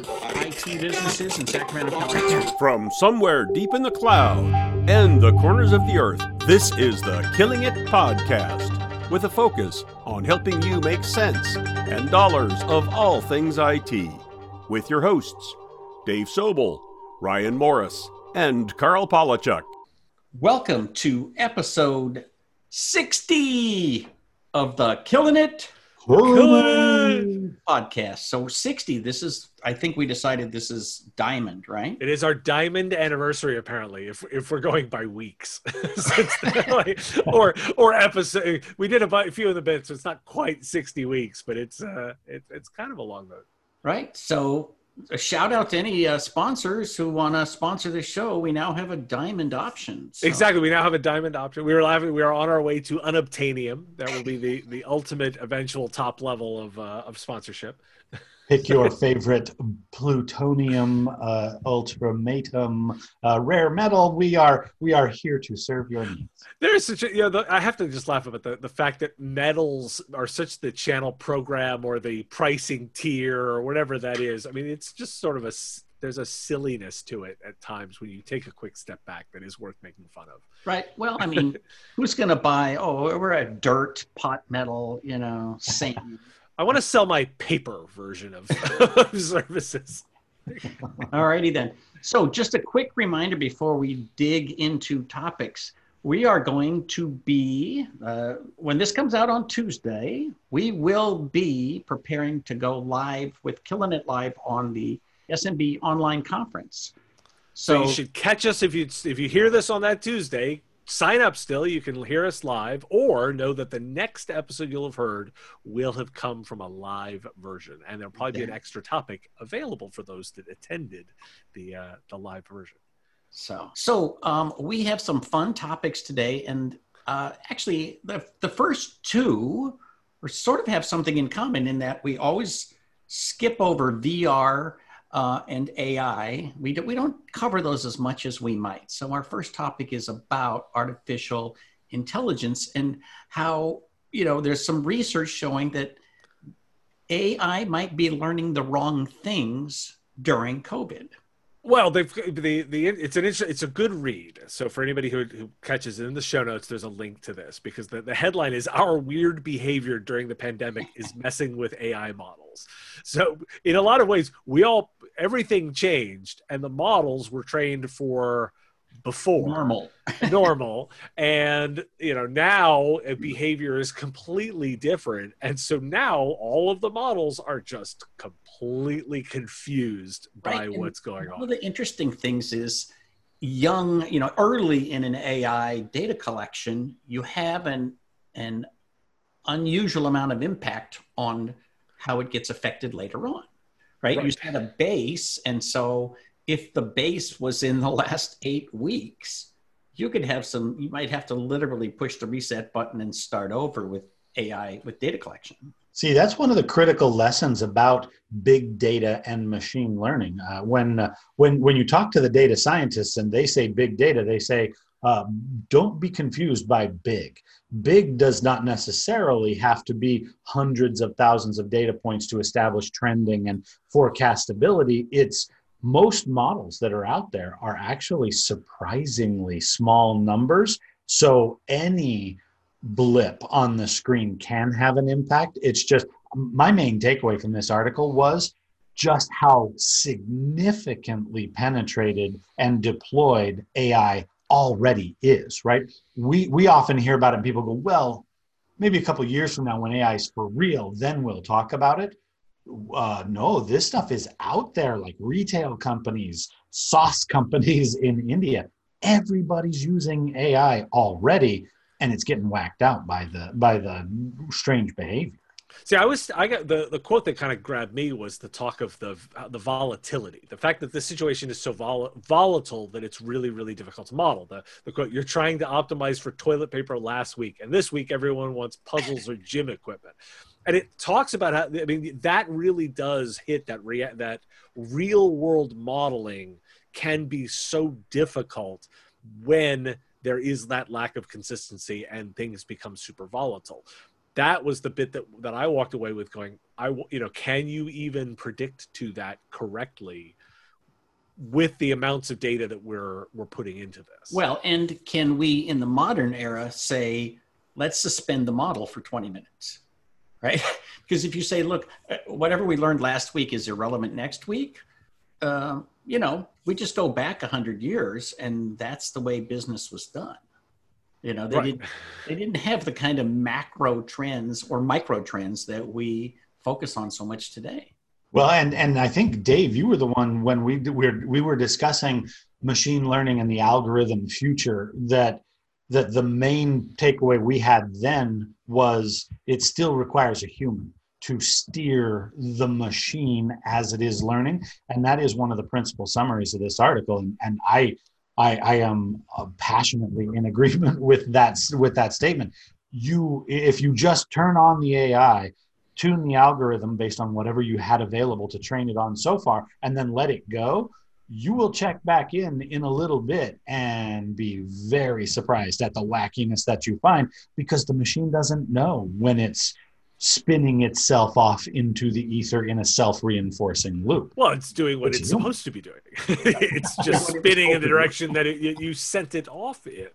IT businesses in Sacramento, California. From somewhere deep in the cloud and the corners of the earth, this is the Killing It Podcast, with a focus on helping you make sense and dollars of all things IT. With your hosts, Dave Sobel, Ryan Morris, and Carl Polachuk. Welcome to episode 60 of the Killing It Podcast. So 60, this is, I think we decided this is diamond, right? It is our diamond anniversary, apparently, if we're going by weeks. or episode. We did a few of the bits, so it's not quite 60 weeks, but it's kind of a long road. Right. So a shout out to any sponsors who want to sponsor this show. We now have a diamond option. So. Exactly. We now have a diamond option. We are on our way to unobtainium. That will be the ultimate eventual top level of sponsorship. Pick your favorite plutonium, ultimatum, rare metal. We are here to serve your needs. There's such a, I have to just laugh about the fact that metals are such the channel program or the pricing tier or whatever that is. I mean, it's just sort of there's a silliness to it at times when you take a quick step back that is worth making fun of. Right. Well, I mean, who's going to buy, we're a dirt pot metal, same. I want to sell my paper version of services. All righty then. So just a quick reminder before we dig into topics. We are going to be, when this comes out on Tuesday, we will be preparing to go live with Killing It Live on the SMB online conference. So you should catch us if you hear this on that Tuesday. Sign up still. You can hear us live, or know that the next episode you'll have heard will have come from a live version, and there'll probably be an extra topic available for those that attended the live version. So we have some fun topics today, and actually the first two sort of have something in common in that we always skip over VR and AI. We don't cover those as much as we might. So our first topic is about artificial intelligence and how, there's some research showing that AI might be learning the wrong things during COVID. Well, it's a good read. So for anybody who catches it in the show notes, there's a link to this because the headline is "Our Weird Behavior During the Pandemic is Messing with AI Models." So in a lot of ways, everything changed, and the models were trained for before normal, and now behavior is completely different, and so now all of the models are just completely confused by what's going on. One of the interesting things is early in an AI data collection, you have an unusual amount of impact on how it gets affected later on, right? You set a base, and so if the base was in the last 8 weeks, you might have to literally push the reset button and start over with AI, with data collection. See, that's one of the critical lessons about big data and machine learning. When you talk to the data scientists and they say big data, they say, don't be confused by big. Big does not necessarily have to be hundreds of thousands of data points to establish trending and forecastability. It's most models that are out there are actually surprisingly small numbers. So any blip on the screen can have an impact. It's just my main takeaway from this article was just how significantly penetrated and deployed AI already is, right? We often hear about it and people go, well, maybe a couple of years from now when AI is for real, then we'll talk about it. No, this stuff is out there, like retail companies, sauce companies in India. Everybody's using AI already, and it's getting whacked out by the strange behavior. See, I got the quote that kind of grabbed me was the talk of the volatility, the fact that the situation is so volatile that it's really, really difficult to model. The quote, "You're trying to optimize for toilet paper last week, and this week everyone wants puzzles or gym equipment." And it talks about how, that really does hit that real world modeling can be so difficult when there is that lack of consistency and things become super volatile. that was the bit that I walked away with going, can you even predict to that correctly with the amounts of data that we're putting into this? Well, and can we in the modern era say, let's suspend the model for 20 minutes, right? Because if you say, look, whatever we learned last week is irrelevant next week, we just go back 100 years and that's the way business was done. They didn't have the kind of macro trends or micro trends that we focus on so much today. Well, and I think, Dave, you were the one when we were discussing machine learning and the algorithm future, that the main takeaway we had then was it still requires a human to steer the machine as it is learning. And that is one of the principal summaries of this article. And I am passionately in agreement with that statement. If you just turn on the AI, tune the algorithm based on whatever you had available to train it on so far, and then let it go, you will check back in a little bit and be very surprised at the wackiness that you find, because the machine doesn't know when it's spinning itself off into the ether in a self-reinforcing loop. Well, it's doing what it's supposed to be doing. It's just spinning in the direction that you sent it off in.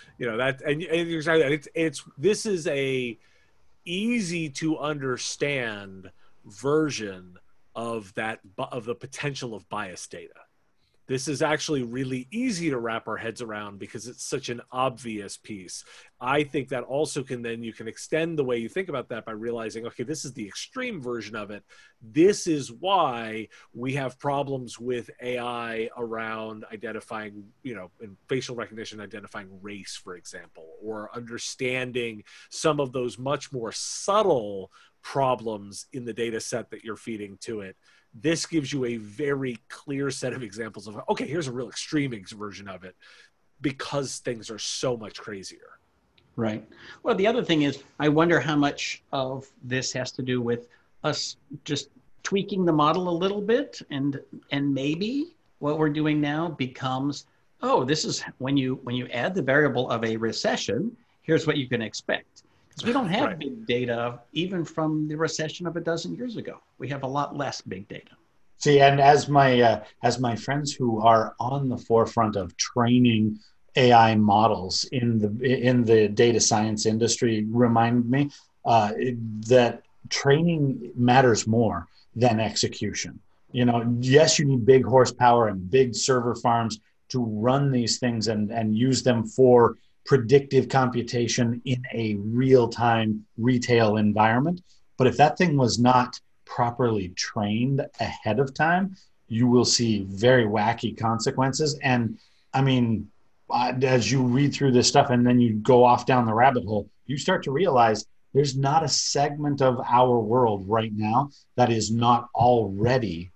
This is a easy to understand version of the potential of bias data. This is actually really easy to wrap our heads around because it's such an obvious piece. I think that also you can extend the way you think about that by realizing, okay, this is the extreme version of it. This is why we have problems with AI around identifying, in facial recognition, identifying race, for example, or understanding some of those much more subtle problems in the data set that you're feeding to it. This gives you a very clear set of examples of, okay, here's a real extreme version of it, because things are so much crazier. Right. Well, the other thing is, I wonder how much of this has to do with us just tweaking the model a little bit, and maybe what we're doing now becomes, this is when you add the variable of a recession, here's what you can expect. Because we don't have big data even from the recession of a dozen years ago. We have a lot less big data. See, and as my friends who are on the forefront of training AI models in the data science industry remind me that training matters more than execution. Yes, you need big horsepower and big server farms to run these things and use them for predictive computation in a real-time retail environment. But if that thing was not properly trained ahead of time, you will see very wacky consequences. And I mean, as you read through this stuff and then you go off down the rabbit hole, you start to realize there's not a segment of our world right now that is not already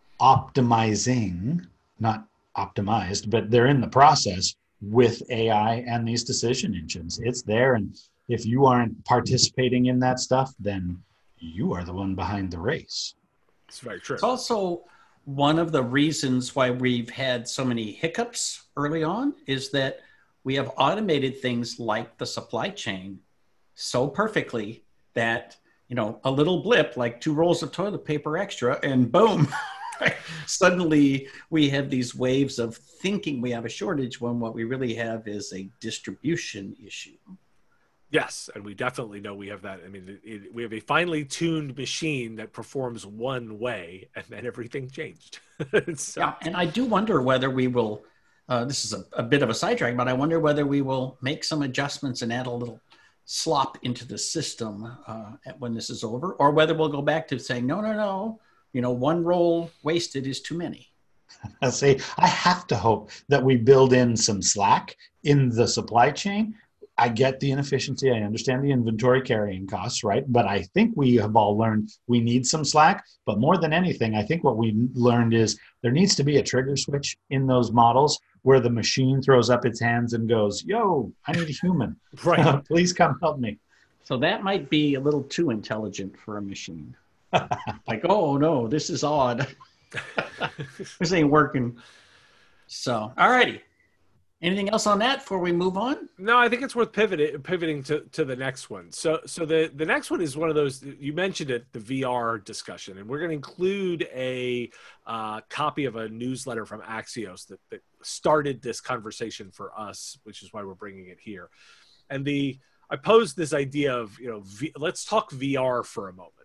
optimizing, not optimized, but they're in the process with AI and these decision engines. It's there. And if you aren't participating in that stuff, then you are the one behind the race. It's very true. It's also one of the reasons why we've had so many hiccups early on is that we have automated things like the supply chain so perfectly that, a little blip, like 2 rolls of toilet paper extra, and boom, suddenly we have these waves of thinking we have a shortage when what we really have is a distribution issue. Yes, and we definitely know we have that. I mean, we have a finely tuned machine that performs one way, and then everything changed. Yeah, and I do wonder whether we will, this is a bit of a sidetrack, but I wonder whether we will make some adjustments and add a little slop into the system when this is over, or whether we'll go back to saying, no, 1 roll wasted is too many. I say, I have to hope that we build in some slack in the supply chain. I get the inefficiency. I understand the inventory carrying costs, right? But I think we have all learned we need some slack. But more than anything, I think what we learned is there needs to be a trigger switch in those models where the machine throws up its hands and goes, yo, I need a human. Right. Please come help me. So that might be a little too intelligent for a machine. Like, oh no, this is odd. This ain't working. So, all righty. Anything else on that before we move on? No, I think it's worth pivoting to the next one. So the next one is one of those, you mentioned it, the VR discussion, and we're going to include a copy of a newsletter from Axios that started this conversation for us, which is why we're bringing it here. And I posed this idea of, let's talk VR for a moment.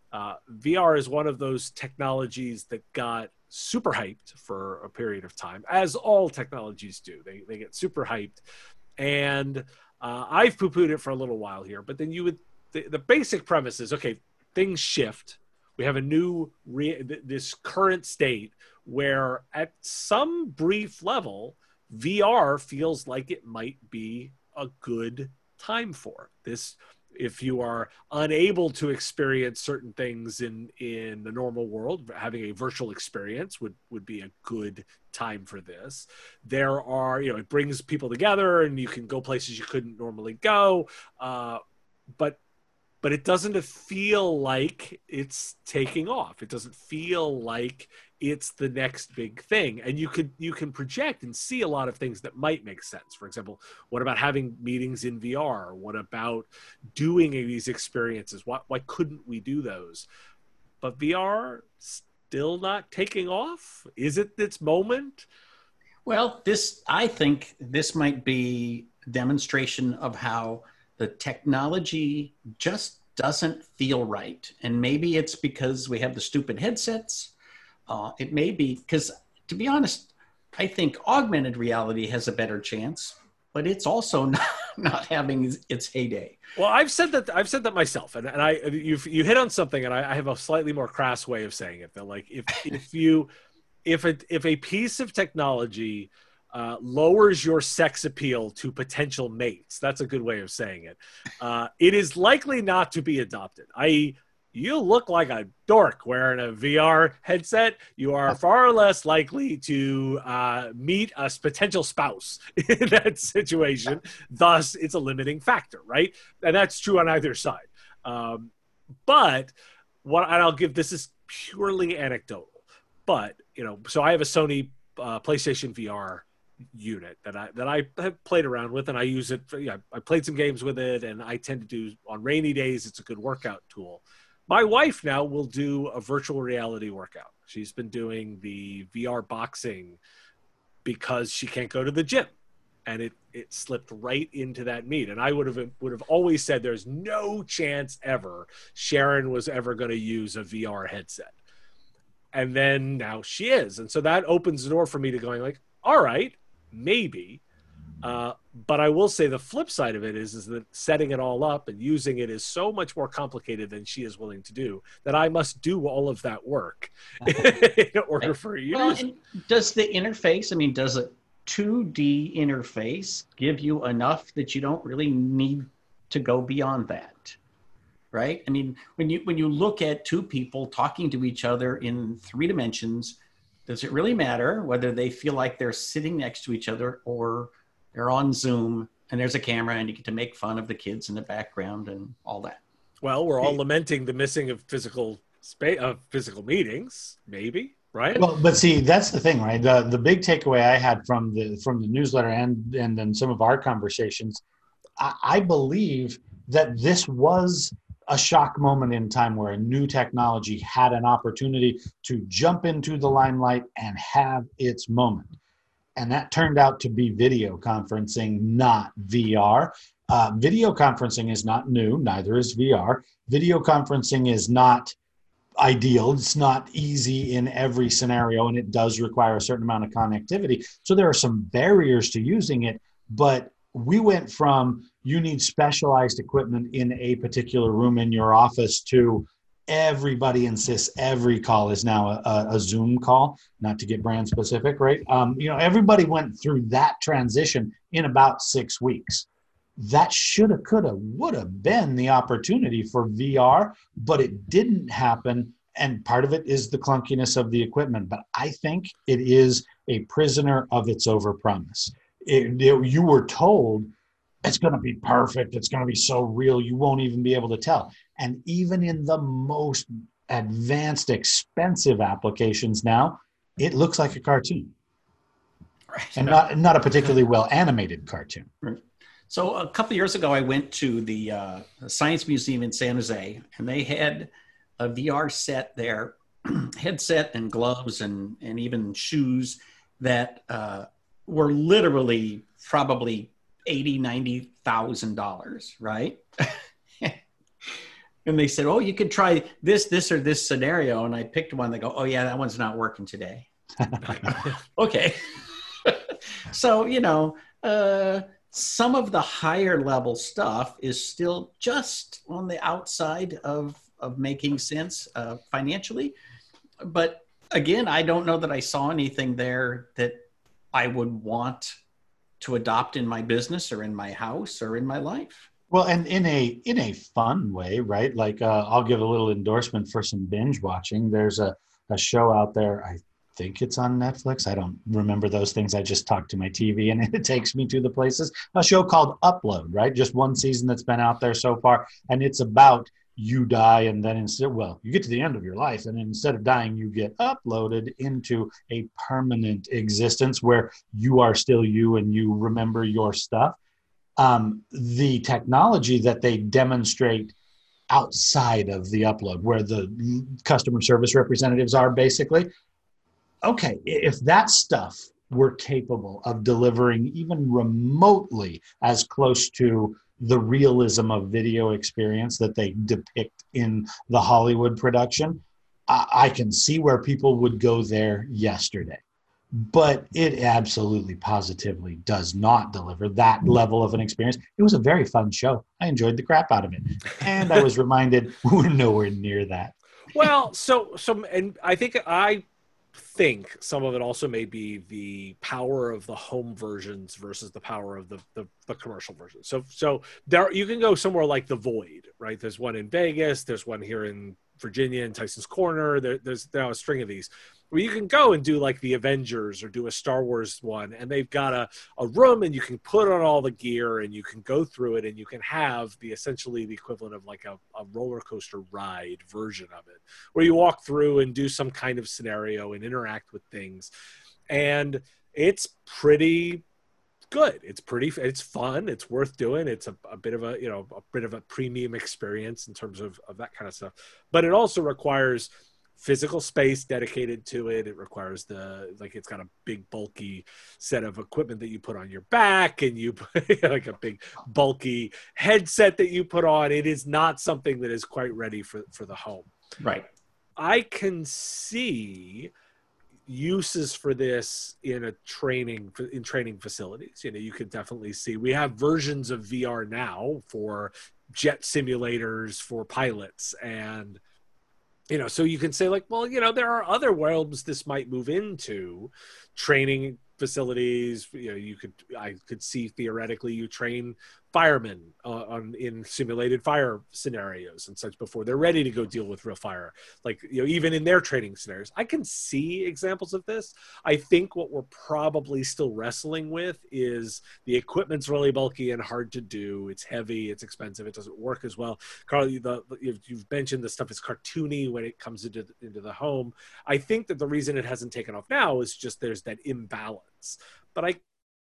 VR is one of those technologies that got super hyped for a period of time, as all technologies do. They get super hyped, and I've poo-pooed it for a little while here. But then the basic premise is, okay, things shift. We have a new this current state where, at some brief level, VR feels like it might be a good time for this. If you are unable to experience certain things in the normal world, having a virtual experience would be a good time for this. There are, it brings people together and you can go places you couldn't normally go. But it doesn't feel like it's taking off. It doesn't feel like it's the next big thing. And you can project and see a lot of things that might make sense. For example, what about having meetings in VR? What about doing these experiences? Why couldn't we do those? But VR still not taking off? Is it its moment? Well, I think this might be a demonstration of how the technology just doesn't feel right. And maybe it's because we have the stupid headsets. It may be because, to be honest, I think augmented reality has a better chance, but it's also not having its heyday. Well, I've said that myself, and you hit on something, and I have a slightly more crass way of saying it. That, like, if a piece of technology lowers your sex appeal to potential mates, that's a good way of saying it. It is likely not to be adopted. You look like a dork wearing a VR headset. You are far less likely to meet a potential spouse in that situation. Thus, it's a limiting factor, right? And that's true on either side. But this is purely anecdotal. But, so I have a Sony PlayStation VR unit that I have played around with, and I use it I played some games with it, and I tend to do, on rainy days, it's a good workout tool. My wife now will do a virtual reality workout. She's been doing the VR boxing because she can't go to the gym, and it slipped right into that meet. And I would have always said there's no chance ever Sharon was ever going to use a VR headset. And then now she is. And so that opens the door for me to going like, all right, maybe. But I will say the flip side of it is that setting it all up and using it is so much more complicated than she is willing to do, that I must do all of that work in order for you. Well, and does the interface, does a 2D interface give you enough that you don't really need to go beyond that? Right? When you look at two people talking to each other in 3 dimensions, does it really matter whether they feel like they're sitting next to each other or they're on Zoom and there's a camera and you get to make fun of the kids in the background and all that? Well, we're all lamenting the missing of physical meetings, maybe, right? Well, but see, that's the thing, right? The big takeaway I had from the newsletter and then some of our conversations, I believe that this was a shock moment in time where a new technology had an opportunity to jump into the limelight and have its moment. And that turned out to be video conferencing, not VR. Video conferencing is not new, neither is VR. Video conferencing is not ideal. It's not easy in every scenario, and it does require a certain amount of connectivity. So there are some barriers to using it, but we went from you need specialized equipment in a particular room in your office to everybody insists every call is now a Zoom call, not to get brand specific, right? Everybody went through that transition in about 6 weeks. That shoulda, coulda, woulda been the opportunity for VR, but it didn't happen. And part of it is the clunkiness of the equipment. But I think it is a prisoner of its overpromise. You were told it's going to be perfect. It's going to be so real. You won't even be able to tell. And even in the most advanced, expensive applications now, it looks like a cartoon. And not a particularly well animated cartoon. Right. So a couple of years ago, I went to the Science Museum in San Jose, and they had a VR set there, headset and gloves and even shoes that were literally probably $80,000, $90,000, right? And they said, oh, you could try this, or this scenario. And I picked one. They go, oh, yeah, that one's not working today. Okay. So, some of the higher level stuff is still just on the outside of making sense financially. But again, I don't know that I saw anything there that I would want to adopt in my business or in my house or in my life. Well, and in a fun way, right? Like I'll give a little endorsement for some binge watching. There's a show out there. I think it's on Netflix. I don't remember those things. I just talk to my TV and it takes me to the places. A show called Upload, right? Just one season that's been out there so far. And it's about you die and then you get to the end of your life. And instead of dying, you get uploaded into a permanent existence where you are still you and you remember your stuff. The technology that they demonstrate outside of the upload, where the customer service representatives are basically, okay, if that stuff were capable of delivering even remotely as close to the realism of video experience that they depict in the Hollywood production, I can see where people would go there yesterday. But it absolutely, positively does not deliver that level of an experience. It was a very fun show. I enjoyed the crap out of it. And I was reminded we're nowhere near that. Well, and I think some of it also may be the power of the home versions versus the power of the commercial version. So there you can go somewhere like The Void, right? There's one in Vegas. There's one here in Virginia in Tyson's Corner. There's a string of these where you can go and do like the Avengers or do a Star Wars one, and they've got a room and you can put on all the gear and you can go through it and you can have essentially the equivalent of like a roller coaster ride version of it, where you walk through and do some kind of scenario and interact with things. And it's pretty good. It's fun. It's worth doing. It's a bit of a premium experience in terms of that kind of stuff. But it also requires physical space dedicated to it. It requires it's got a big bulky set of equipment that you put on your back, and you like a big bulky headset that you put on. It is not something that is quite ready for the home. Right. I can see uses for this in training facilities. You could definitely see we have versions of VR now for jet simulators for pilots, and so you can say like, well, there are other realms this might move into. Training facilities, I could see theoretically you train firemen in simulated fire scenarios and such before they're ready to go deal with real fire. Like, even in their training scenarios, I can see examples of this. I think what we're probably still wrestling with is the equipment's really bulky and hard to do. It's heavy, it's expensive, it doesn't work as well. Carl, you've mentioned the stuff is cartoony when it comes into the home. I think that the reason it hasn't taken off now is just there's that imbalance. But I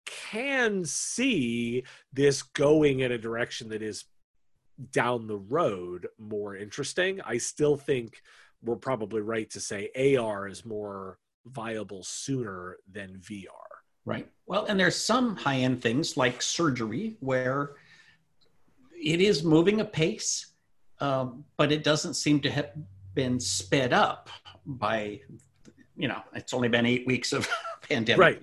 can see this going in a direction that is down the road more interesting. I still think we're probably right to say AR is more viable sooner than VR. Right. Well, and there's some high-end things like surgery where it is moving apace, but it doesn't seem to have been sped up by, it's only been 8 weeks of pandemic. Right.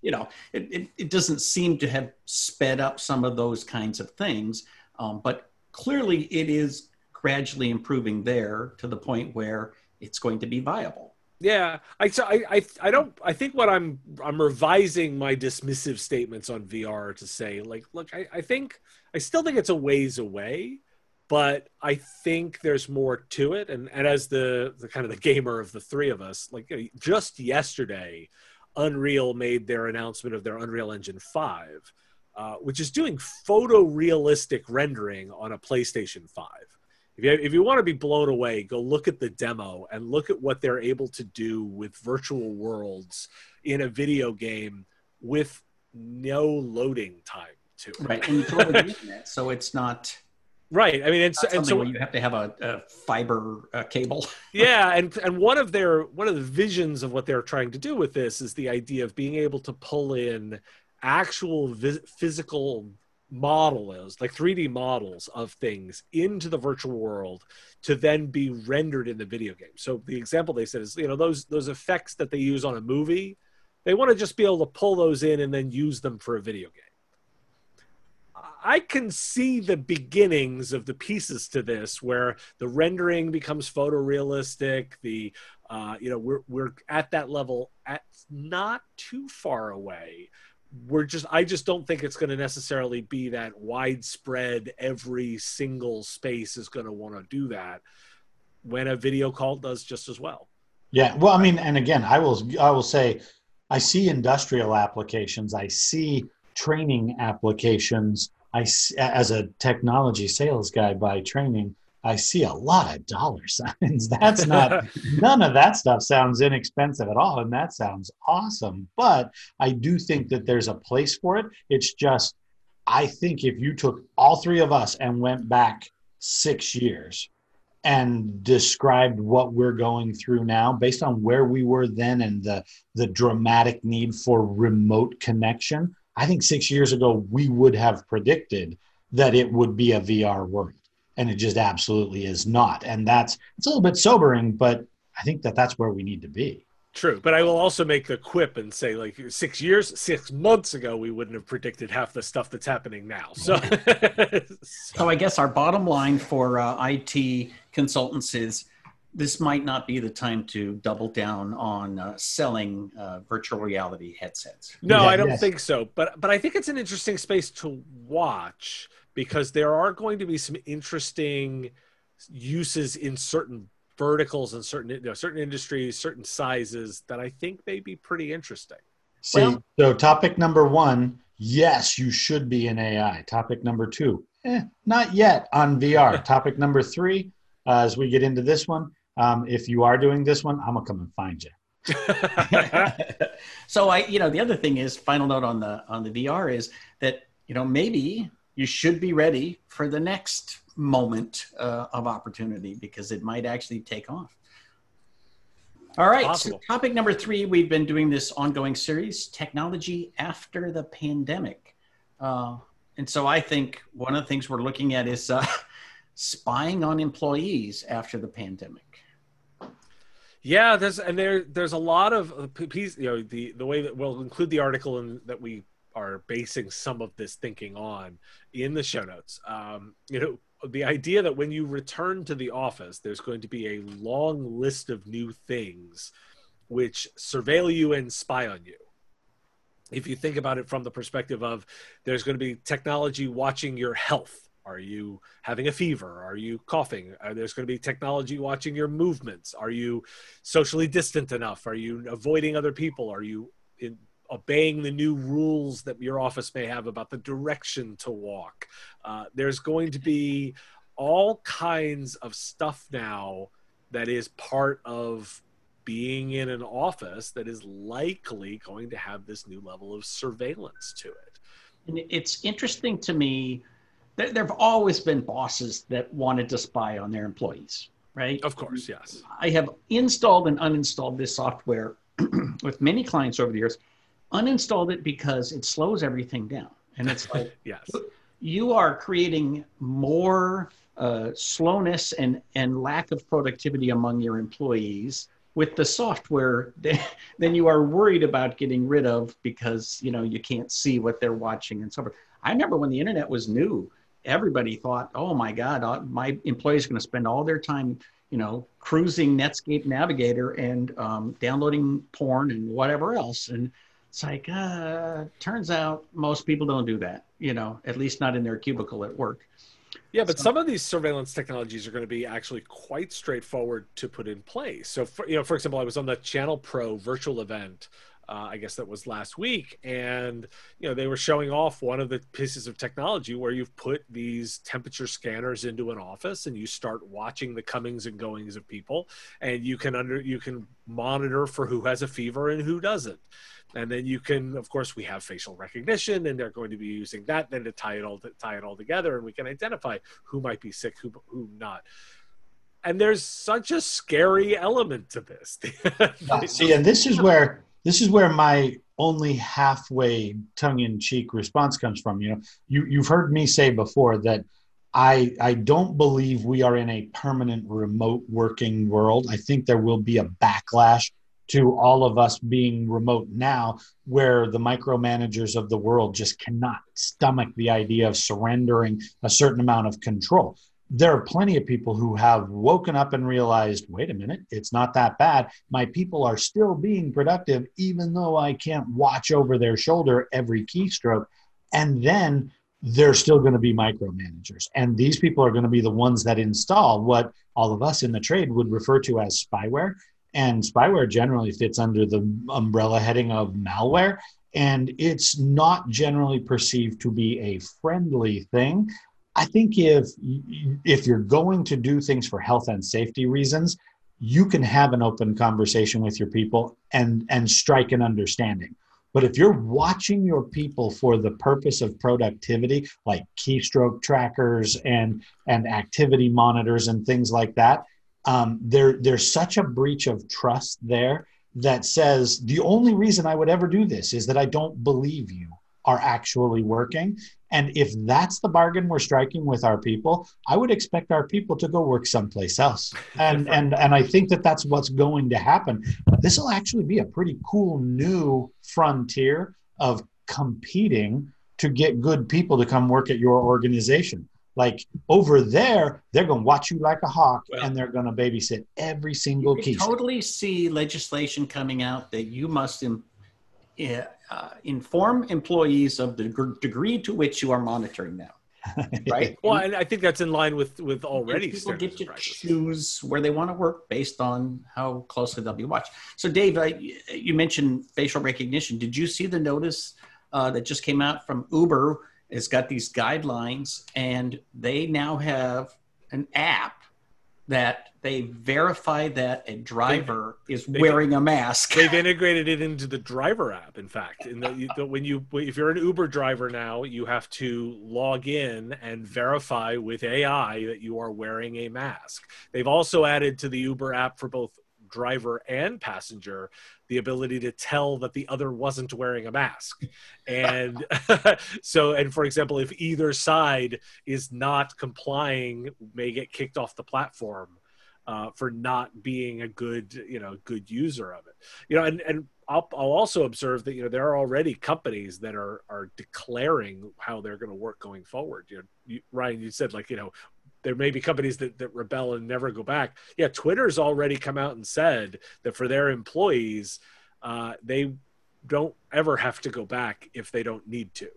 It doesn't seem to have sped up some of those kinds of things, but clearly it is gradually improving there to the point where it's going to be viable. Yeah, I think what I'm revising my dismissive statements on VR to say, like, look, I still think it's a ways away, but I think there's more to it. And as the kind of the gamer of the three of us, like, just yesterday, Unreal made their announcement of their Unreal Engine 5, which is doing photorealistic rendering on a PlayStation 5. If you want to be blown away, go look at the demo and look at what they're able to do with virtual worlds in a video game with no loading time to it. Right, and you throw it on the internet, so it's not Right. I mean, and so where you have to have a fiber cable. yeah, and one of the visions of what they're trying to do with this is the idea of being able to pull in actual physical models, like 3D models of things, into the virtual world to then be rendered in the video game. So the example they said is, those effects that they use on a movie, they want to just be able to pull those in and then use them for a video game. I can see the beginnings of the pieces to this, where the rendering becomes photorealistic. We're at that level, at not too far away. I just don't think it's going to necessarily be that widespread. Every single space is going to want to do that, when a video call does just as well. Yeah, well, I mean, and again, I will say, I see industrial applications, I see training applications. As a technology sales guy by training, I see a lot of dollar signs. That's not, none of that stuff sounds inexpensive at all. And that sounds awesome. But I do think that there's a place for it. It's just, I think if you took all three of us and went back 6 years and described what we're going through now based on where we were then and the dramatic need for remote connection, I think 6 years ago, we would have predicted that it would be a VR world, and it just absolutely is not. And it's a little bit sobering, but I think that's where we need to be. True. But I will also make the quip and say, like, 6 months ago, we wouldn't have predicted half the stuff that's happening now. So, So I guess our bottom line for IT consultants is, this might not be the time to double down on selling virtual reality headsets. No, I don't think so. But I think it's an interesting space to watch, because there are going to be some interesting uses in certain verticals and certain industries, certain sizes, that I think may be pretty interesting. So topic number 1, yes, you should be in AI. Topic number 2, not yet on VR. Topic number 3, as we get into this one, if you are doing this one, I'm gonna come and find you. So the other thing is, final note on the VR is that, maybe you should be ready for the next moment of opportunity, because it might actually take off. All right. So topic number 3, we've been doing this ongoing series, technology after the pandemic. And so I think one of the things we're looking at is spying on employees after the pandemic. Yeah, there's a lot of pieces, the way that we'll include the article that we are basing some of this thinking on in the show notes. The idea that when you return to the office, there's going to be a long list of new things which surveil you and spy on you. If you think about it from the perspective of, there's going to be technology watching your health. Are you having a fever? Are you coughing? There's going to be technology watching your movements. Are you socially distant enough? Are you avoiding other people? Are you obeying the new rules that your office may have about the direction to walk? There's going to be all kinds of stuff now that is part of being in an office that is likely going to have this new level of surveillance to it. And it's interesting to me, there have always been bosses that wanted to spy on their employees, right? Of course, yes. I have installed and uninstalled this software with many clients over the years. Uninstalled it because it slows everything down. And it's like, yes, you are creating more slowness and lack of productivity among your employees with the software than you are worried about getting rid of, because you can't see what they're watching and so forth. I remember when the internet was new, everybody thought, oh my God, my employees are going to spend all their time, cruising Netscape Navigator and downloading porn and whatever else. And it's like, turns out most people don't do that, at least not in their cubicle at work. Yeah, but some of these surveillance technologies are going to be actually quite straightforward to put in place. So, for example, I was on the Channel Pro virtual event I guess that was last week, and they were showing off one of the pieces of technology where you've put these temperature scanners into an office and you start watching the comings and goings of people, and you can monitor for who has a fever and who doesn't. And then you can, of course, we have facial recognition, and they're going to be using that then to tie it all together, and we can identify who might be sick, who not. And there's such a scary element to this. See, and this is where my only halfway tongue-in-cheek response comes from. You've heard me say before that I don't believe we are in a permanent remote working world. I think there will be a backlash to all of us being remote now, where the micromanagers of the world just cannot stomach the idea of surrendering a certain amount of control. There are plenty of people who have woken up and realized, wait a minute, it's not that bad. My people are still being productive, even though I can't watch over their shoulder every keystroke. And then they're still going to be micromanagers. And these people are going to be the ones that install what all of us in the trade would refer to as spyware. And spyware generally fits under the umbrella heading of malware. And it's not generally perceived to be a friendly thing. I think if you're going to do things for health and safety reasons, you can have an open conversation with your people and strike an understanding. But if you're watching your people for the purpose of productivity, like keystroke trackers and activity monitors and things like that, there's such a breach of trust there that says the only reason I would ever do this is that I don't believe you are actually working. And if that's the bargain we're striking with our people, I would expect our people to go work someplace else. And I think that that's what's going to happen. This will actually be a pretty cool new frontier of competing to get good people to come work at your organization. Like over there, they're going to watch you like a hawk, and they're going to babysit every single you piece. Totally see legislation coming out that you must inform employees of the degree to which you are monitoring them, right? Well, and I think that's in line with already people get to practice. choose where they want to work based on how closely they'll be watched. So, Dave, you mentioned facial recognition. Did you see the notice that just came out from Uber? It's got these guidelines, and they now have an app that they verify that a driver is wearing a mask. They've integrated it into the driver app. In fact, if you're an Uber driver now, you have to log in and verify with AI that you are wearing a mask. They've also added to the Uber app for both driver and passenger the ability to tell that the other wasn't wearing a mask. And and for example, if either side is not complying, may get kicked off the platform for not being a good user of it. And I'll also observe that there are already companies that are declaring how they're going to work going forward. Ryan, you said there may be companies that rebel and never go back. Yeah, Twitter's already come out and said that for their employees, they don't ever have to go back if they don't need to.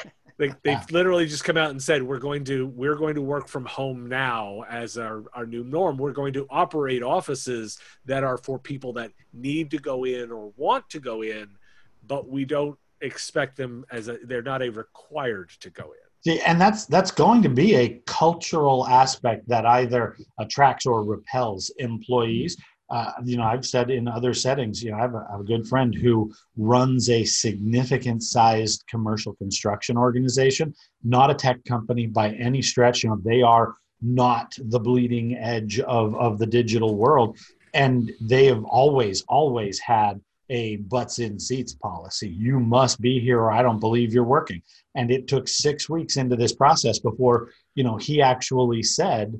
They've literally just come out and said, we're going to work from home now as our new norm. We're going to operate offices that are for people that need to go in or want to go in, but we don't expect them they're not required to go in. See, and that's going to be a cultural aspect that either attracts or repels employees. I've said in other settings, I have a good friend who runs a significant sized commercial construction organization, not a tech company by any stretch. They are not the bleeding edge of the digital world. And they have always had a butts in seats policy. You must be here or I don't believe you're working. And it took 6 weeks into this process before, he actually said,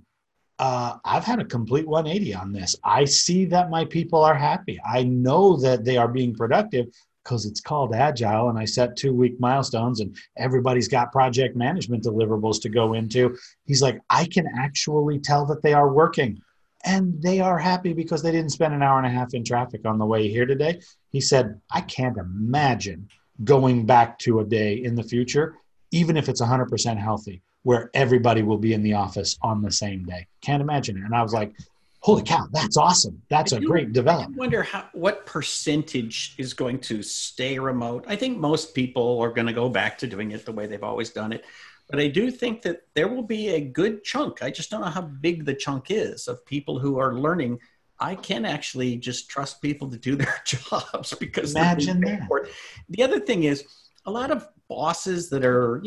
I've had a complete 180 on this. I see that my people are happy. I know that they are being productive because it's called Agile, and I set 2-week milestones and everybody's got project management deliverables to go into. He's like, I can actually tell that they are working. And they are happy because they didn't spend an hour and a half in traffic on the way here today. He said, I can't imagine going back to a day in the future, even if it's 100% healthy, where everybody will be in the office on the same day. Can't imagine it. And I was like, holy cow, that's awesome. That's a great development. I wonder what percentage is going to stay remote. I think most people are going to go back to doing it the way they've always done it. But I do think that there will be a good chunk. I just don't know how big the chunk is of people who are learning. I can actually just trust people to do their jobs because imagine that. The other thing is a lot of bosses that are,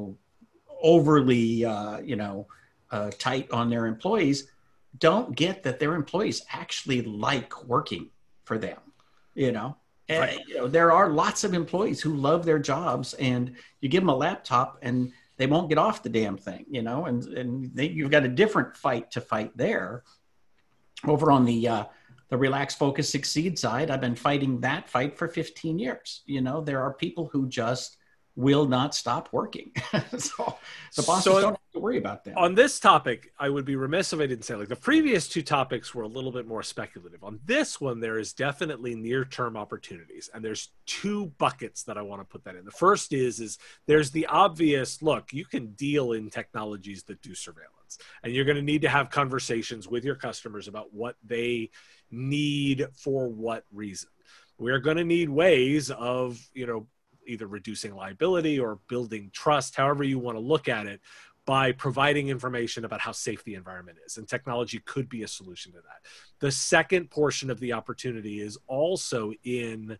overly, tight on their employees don't get that their employees actually like working for them. Right. There are lots of employees who love their jobs, and you give them a laptop and they won't get off the damn thing, and you've got a different fight to fight there. Over on the Relax, Focus, Succeed side, I've been fighting that fight for 15 years. There are people who just will not stop working. So the bosses don't have to worry about that. On this topic, I would be remiss if I didn't say, the previous two topics were a little bit more speculative. On this one, there is definitely near-term opportunities, and there's two buckets that I want to put that in. The first is there's the obvious, look, you can deal in technologies that do surveillance, and you're going to need to have conversations with your customers about what they need for what reason. We're going to need ways of, either reducing liability or building trust, however you want to look at it, by providing information about how safe the environment is. And technology could be a solution to that. The second portion of the opportunity is also in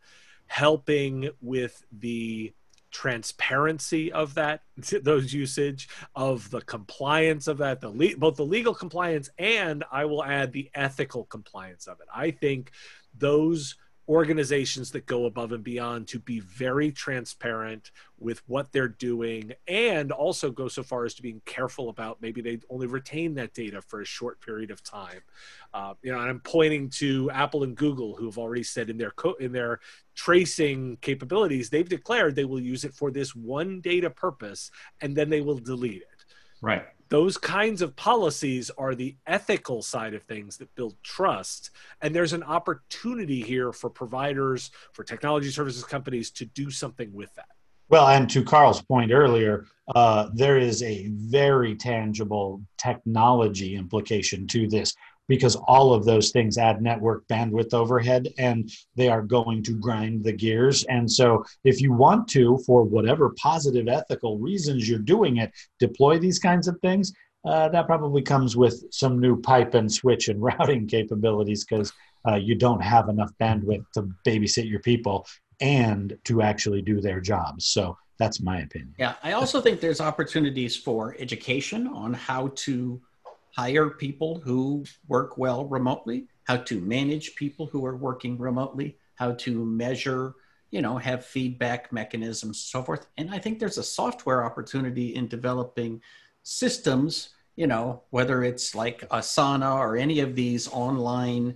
helping with the transparency of those usage, of the compliance of that, both the legal compliance and, I will add, the ethical compliance of it. I think those organizations that go above and beyond to be very transparent with what they're doing, and also go so far as to being careful about maybe they only retain that data for a short period of time. And I'm pointing to Apple and Google, who have already said in their tracing capabilities, they've declared they will use it for this one data purpose, and then they will delete it. Right. Those kinds of policies are the ethical side of things that build trust. And there's an opportunity here for providers, for technology services companies to do something with that. Well, and to Carl's point earlier, there is a very tangible technology implication to this, because all of those things add network bandwidth overhead, and they are going to grind the gears. And so if you want to, for whatever positive ethical reasons you're doing it, deploy these kinds of things, that probably comes with some new pipe and switch and routing capabilities, because you don't have enough bandwidth to babysit your people and to actually do their jobs. So that's my opinion. Yeah, I also think there's opportunities for education on how to hire people who work well remotely, how to manage people who are working remotely, how to measure, have feedback mechanisms, so forth. And I think there's a software opportunity in developing systems, whether it's like Asana or any of these online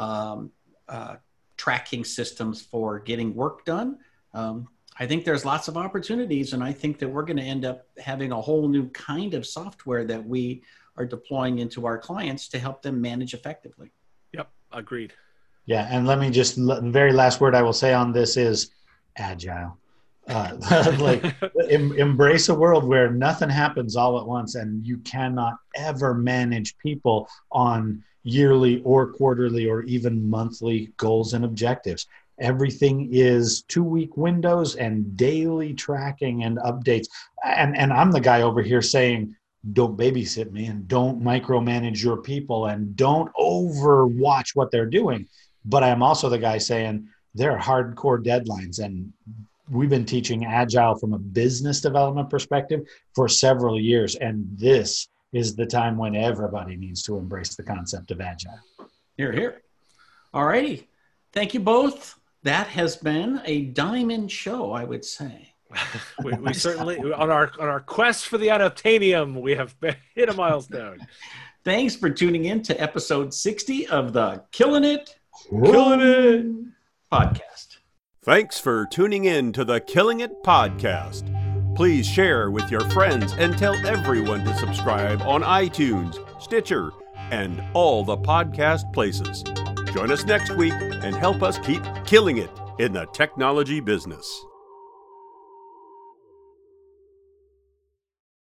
tracking systems for getting work done. I think there's lots of opportunities, and I think that we're going to end up having a whole new kind of software that we are deploying into our clients to help them manage effectively. Yep, agreed. Yeah, and let me just, the very last word I will say on this is agile. Embrace a world where nothing happens all at once, and you cannot ever manage people on yearly or quarterly or even monthly goals and objectives. Everything is 2-week windows and daily tracking and updates. And I'm the guy over here saying, don't babysit me, and don't micromanage your people, and don't overwatch what they're doing. But I'm also the guy saying there are hardcore deadlines, and we've been teaching Agile from a business development perspective for several years. And this is the time when everybody needs to embrace the concept of Agile. Hear, hear. All righty. Thank you both. That has been a diamond show, I would say. we certainly, on our quest for the unobtainium, we have hit a milestone. Thanks for tuning in to episode 60 of the Killing It podcast. Thanks for tuning in to the Killing It podcast. Please share with your friends and tell everyone to subscribe on iTunes, Stitcher, and all the podcast places. Join us next week and help us keep killing it in the technology business.